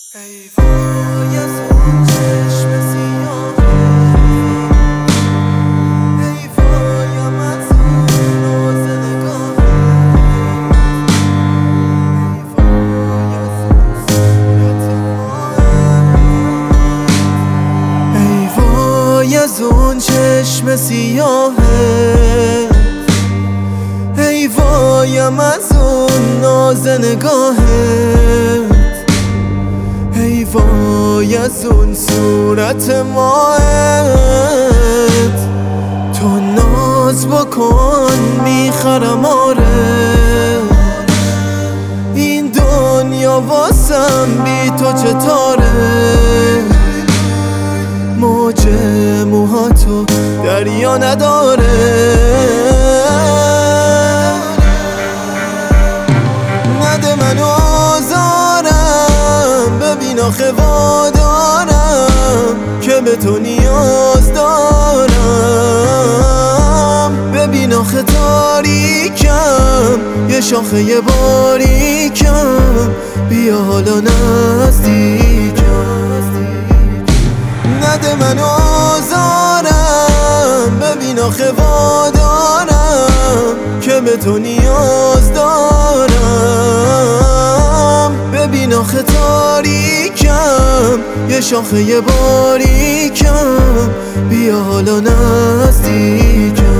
ای وای از اون چشم سیاه، ای وایم از اون ناز نگاهت، ای وای از اون صورت ماهت، ای وای از اون چشم سیاهت، ای وایم از اون ناز نگاهت، ای وای از اون صورت ماهت. تو ناز بکن میخرم آره، این دنیا واسم بی تو چطوره، موج موهاتو دریا نداره، نده منو آزارم، ببین آخه وادارم که به تو نیاز دارم، ببین آخه تاریکم یه شاخه باریکم، بیا حالا نزدیکم، نده منو آزارم، ببین آخه وادارم که به تو نیاز دارم، ببین آخه تاریکم یه شاخه باریکم، بیا حالا نزدیکم.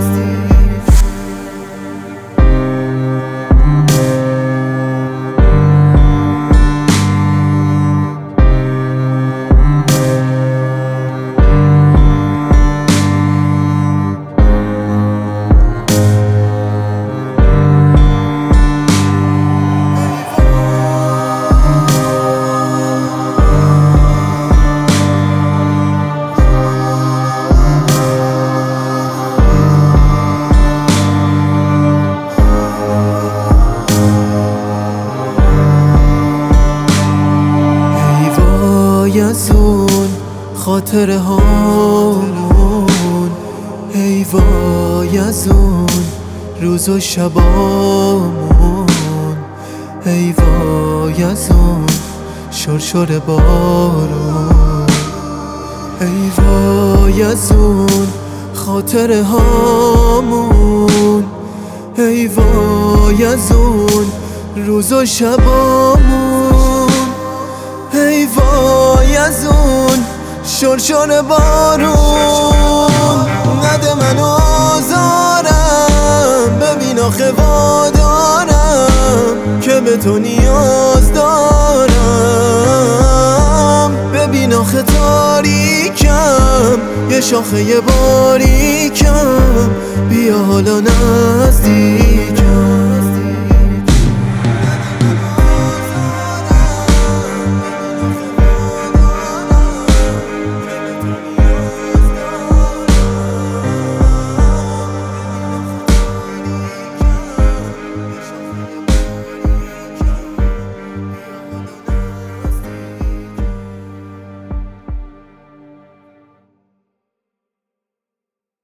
از اون خاطره هامون، ای وای از اون روز و شبامون، ای وای از اون شرشر بارون، ای وای از اون خاطره هامون، ای وای از اون روز و شبامون، ای وای از اون شرشر بارون، نده منو آزارم، ببین آخه وادارم که به تو نیاز دارم، ببین آخه تاریکم یه شاخه باریکم، بیا حالا نزدیک.